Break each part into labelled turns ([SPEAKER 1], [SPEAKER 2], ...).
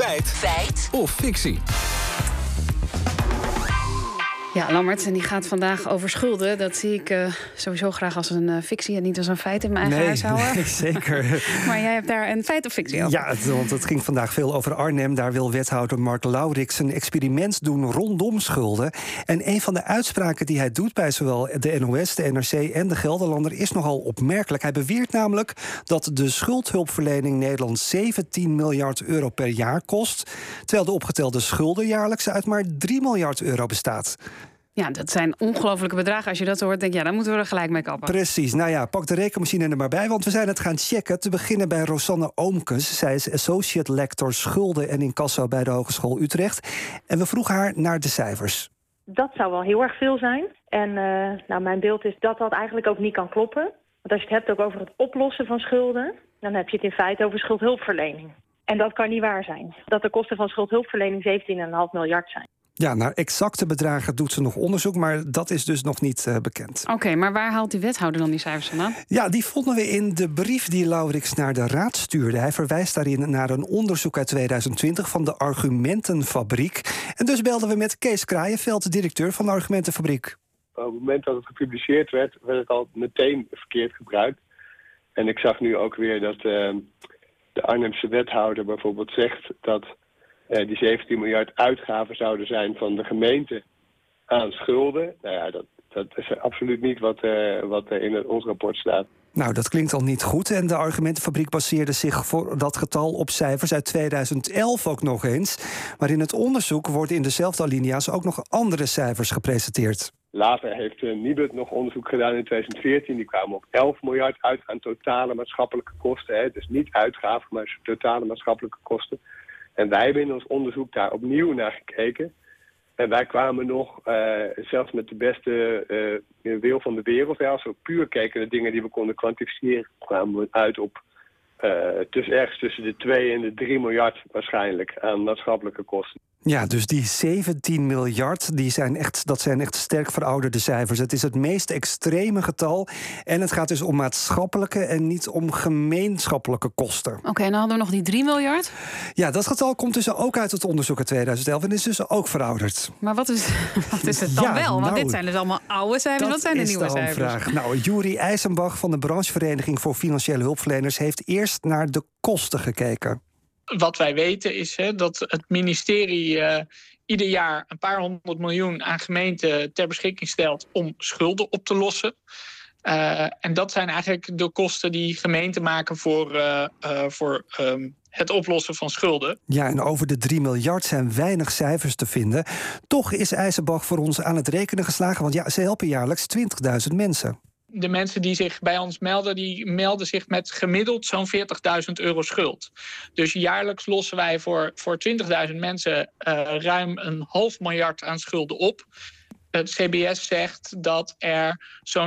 [SPEAKER 1] Feit of fictie?
[SPEAKER 2] Ja, Lammert, en die gaat vandaag over schulden. Dat zie ik sowieso graag als een fictie en niet als een feit in mijn eigen huishouden.
[SPEAKER 3] Nee, zeker.
[SPEAKER 2] Maar jij hebt daar een feit of fictie over.
[SPEAKER 3] Ja, want het ging vandaag veel over Arnhem. Daar wil wethouder Mark Lauwriks een experiment doen rondom schulden. En een van de uitspraken die hij doet bij zowel de NOS, de NRC en de Gelderlander is nogal opmerkelijk. Hij beweert namelijk dat de schuldhulpverlening Nederland 17 miljard euro per jaar kost, terwijl de opgetelde schulden jaarlijks uit maar 3 miljard euro bestaat.
[SPEAKER 2] Ja, dat zijn ongelofelijke bedragen. Als je dat hoort, denk je, ja, dan moeten we er gelijk mee kappen.
[SPEAKER 3] Precies. Nou ja, pak de rekenmachine er maar bij, want we zijn het gaan checken. Te beginnen bij Rosanne Oomkes. Zij is associate lector schulden en incasso bij de Hogeschool Utrecht. En we vroegen haar naar de cijfers.
[SPEAKER 4] Dat zou wel heel erg veel zijn. En mijn beeld is dat dat eigenlijk ook niet kan kloppen. Want als je het hebt ook over het oplossen van schulden, dan heb je het in feite over schuldhulpverlening. En dat kan niet waar zijn. Dat de kosten van schuldhulpverlening 17,5 miljard zijn.
[SPEAKER 3] Ja, naar exacte bedragen doet ze nog onderzoek, maar dat is dus nog niet bekend.
[SPEAKER 2] Oké, maar waar haalt die wethouder dan die cijfers vandaan?
[SPEAKER 3] Ja, die vonden we in de brief die Lauwriks naar de raad stuurde. Hij verwijst daarin naar een onderzoek uit 2020 van de Argumentenfabriek. En dus belden we met Kees Kraaienveld, de directeur van de Argumentenfabriek.
[SPEAKER 5] Op het moment dat het gepubliceerd werd, werd het al meteen verkeerd gebruikt. En ik zag nu ook weer dat de Arnhemse wethouder bijvoorbeeld zegt dat die 17 miljard uitgaven zouden zijn van de gemeente aan schulden. Nou ja, dat is absoluut niet wat in ons rapport staat.
[SPEAKER 3] Nou, dat klinkt al niet goed. En de Argumentenfabriek baseerde zich voor dat getal op cijfers uit 2011 ook nog eens. Maar in het onderzoek worden in dezelfde alinea's ook nog andere cijfers gepresenteerd.
[SPEAKER 5] Later heeft Nibud nog onderzoek gedaan in 2014. Die kwamen op 11 miljard uit aan totale maatschappelijke kosten. Hè. Dus niet uitgaven, maar totale maatschappelijke kosten. En wij hebben in ons onderzoek daar opnieuw naar gekeken. En wij kwamen nog, zelfs met de beste wil van de wereld, als we puur keken naar dingen die we konden kwantificeren, kwamen we uit op ergens tussen de 2 en de 3 miljard waarschijnlijk aan maatschappelijke kosten.
[SPEAKER 3] Ja, dus die 17 miljard, dat zijn echt sterk verouderde cijfers. Het is het meest extreme getal. En het gaat dus om maatschappelijke en niet om gemeenschappelijke kosten.
[SPEAKER 2] Oké, en dan hadden we nog die 3 miljard.
[SPEAKER 3] Ja, dat getal komt dus ook uit het onderzoek uit 2011 en is dus ook verouderd.
[SPEAKER 2] Maar wat is het dan wel? Want dit zijn dus allemaal oude cijfers. Wat zijn de nieuwe cijfers?
[SPEAKER 3] Vraag. Nou, Juri IJsenbach van de branchevereniging voor financiële hulpverleners heeft eerst naar de kosten gekeken.
[SPEAKER 6] Wat wij weten is dat het ministerie ieder jaar een paar 100 miljoen aan gemeenten ter beschikking stelt om schulden op te lossen. En dat zijn eigenlijk de kosten die gemeenten maken voor het oplossen van schulden. Ja,
[SPEAKER 3] en over de 3 miljard zijn weinig cijfers te vinden. Toch is IJsenbach voor ons aan het rekenen geslagen, want ja, ze helpen jaarlijks 20.000 mensen.
[SPEAKER 6] De mensen die zich bij ons melden, die melden zich met gemiddeld zo'n 40.000 euro schuld. Dus jaarlijks lossen wij voor 20.000 mensen ruim 1,5 miljard aan schulden op. Het CBS zegt dat er zo'n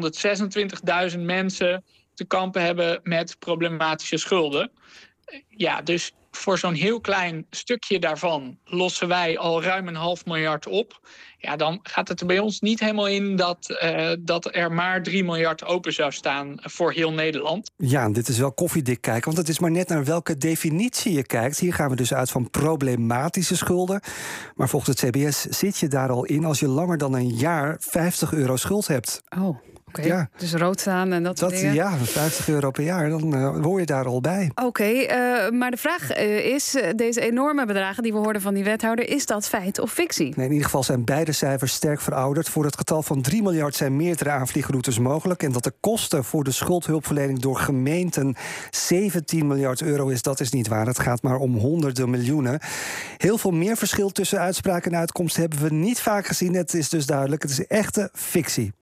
[SPEAKER 6] 726.000 mensen te kampen hebben met problematische schulden. Ja, dus voor zo'n heel klein stukje daarvan lossen wij al ruim 1,5 miljard op. Ja, dan gaat het er bij ons niet helemaal in dat er maar 3 miljard open zou staan voor heel Nederland.
[SPEAKER 3] Ja, dit is wel koffiedik kijken, want het is maar net naar welke definitie je kijkt. Hier gaan we dus uit van problematische schulden. Maar volgens het CBS zit je daar al in als je langer dan een jaar 50 euro schuld hebt.
[SPEAKER 2] Oh. Oké, ja. Dus rood staan en dat soort dingen.
[SPEAKER 3] Ja, 50 euro per jaar, dan hoor je daar al bij.
[SPEAKER 2] Oké, maar de vraag is, deze enorme bedragen die we hoorden van die wethouder, is dat feit of fictie?
[SPEAKER 3] Nee, in ieder geval zijn beide cijfers sterk verouderd. Voor het getal van 3 miljard zijn meerdere aanvliegroutes mogelijk. En dat de kosten voor de schuldhulpverlening door gemeenten 17 miljard euro is, dat is niet waar. Het gaat maar om honderden miljoenen. Heel veel meer verschil tussen uitspraak en uitkomst hebben we niet vaak gezien. Het is dus duidelijk, het is echte fictie.